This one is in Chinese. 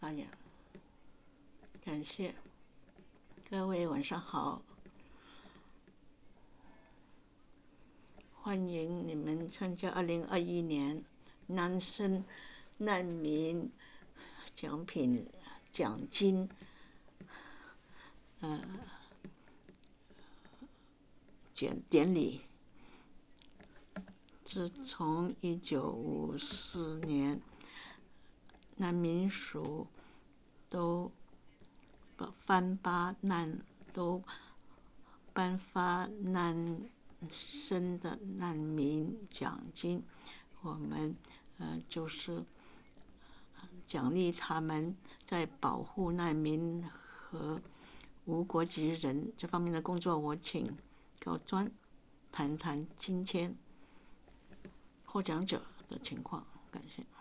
发言。感谢各位，晚上好，欢迎你们参加2021年男生难民奖品奖金典礼。自从1954年，难民署都颁发男生的难民奖金，我们就是奖励他们在保护难民和无国籍人这方面的工作。我请高专谈谈今天获奖者的情况，感谢。